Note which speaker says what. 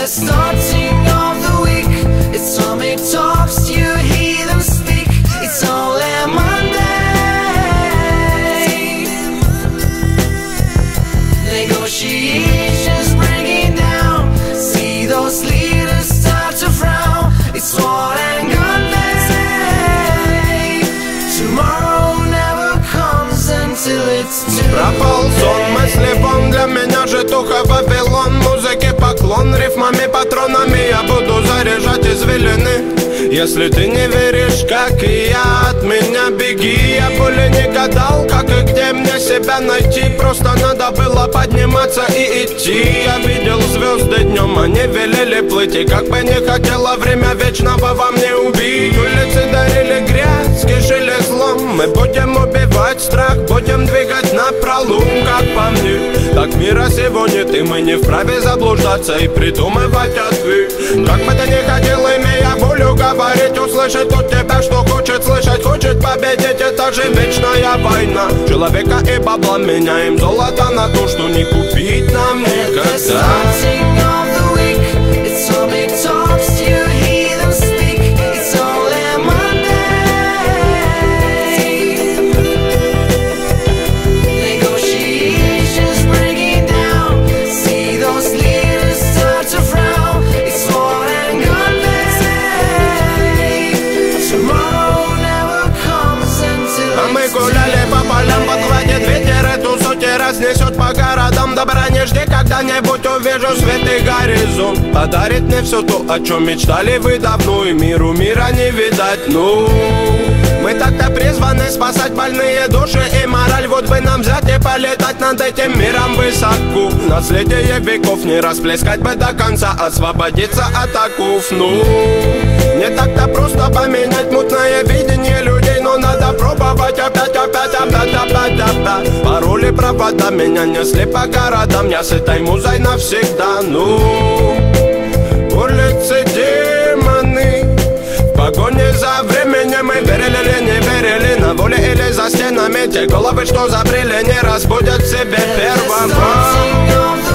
Speaker 1: starting of the week. It's tummy talks, you hear them speak. It's only Monday. Negotiations breaking down. See those leaders start to frown. It's war and gun day. Tomorrow never comes until it's too late.
Speaker 2: Пропал сон, мысли вон, для меня житуха Вавилон. Музыке поклон, рифмами, патронами я буду заряжать извилины. Если ты не веришь, как и я, от меня беги. Я более не гадал, как и где мне себя найти. Просто надо было подниматься и идти. Я видел звезды днем, они велели плыть. И как бы не хотела время вечного во мне убить. Улицы дарили грязь, кишили злом. Мы будем убивать страх, будем двигать напролом. Как по мне, так мира всего нет. И мы не вправе заблуждаться и придумывать ответ. Как бы ты ни хотел, имея волю говорить, услышать от тебя, что хочет слышать, хочет победить. Это же вечная война человека и бабла. Меняем золото на то, что не купить нам никогда. Снесет по городам, добра не жди, когда-нибудь увижу свет и горизонт. Подарит мне все то, о чем мечтали вы давно, и миру мира не видать, ну. Мы так-то призваны спасать больные души и мораль. Вот бы нам взять и полетать над этим миром высоко. Наследие веков не расплескать бы до конца, освободиться от оков, ну. Не так-то просто поменять мутное видение людей, но надо пробовать опять. Пароли, провода меня несли по городам. Я с этой музой навсегда, ну. Улицы демоны в погоне за временем. Мы верили или не верили, на воле или за стенами. Те головы, что забрели, не разбудят в себе первого.